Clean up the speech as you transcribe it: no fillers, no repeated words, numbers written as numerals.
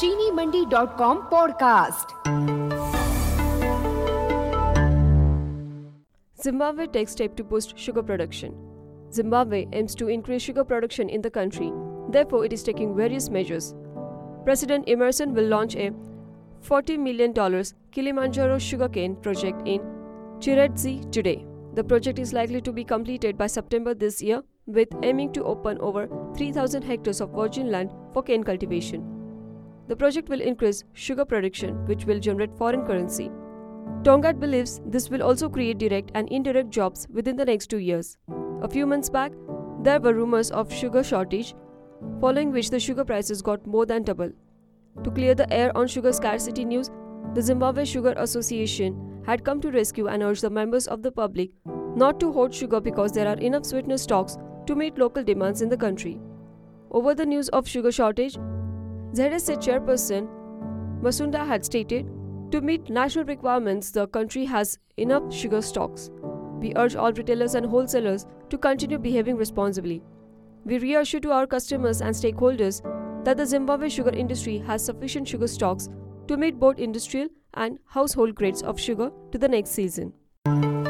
चीनीमंडी.com podcast. Zimbabwe takes step to boost sugar production. Zimbabwe aims to increase sugar production in the country. Therefore, it is taking various measures. President Emerson will launch a $40 million Kilimanjaro sugarcane project in Chiredzi today. The project is likely to be completed by September this year, with aiming to open over 3,000 hectares of virgin land for cane cultivation. The project will increase sugar production, which will generate foreign currency. Tongaat believes this will also create direct and indirect jobs within the next 2 years. A few months back, there were rumors of sugar shortage, following which the sugar prices got more than double. To clear the air on sugar scarcity news, the Zimbabwe Sugar Association had come to rescue and urge the members of the public not to hoard sugar because there are enough sweetener stocks to meet local demands in the country. Over the news of sugar shortage, ZSA chairperson Masunda had stated, "To meet national requirements, the country has enough sugar stocks. We urge all retailers and wholesalers to continue behaving responsibly. We reassure to our customers and stakeholders that the Zimbabwe sugar industry has sufficient sugar stocks to meet both industrial and household grades of sugar to the next season."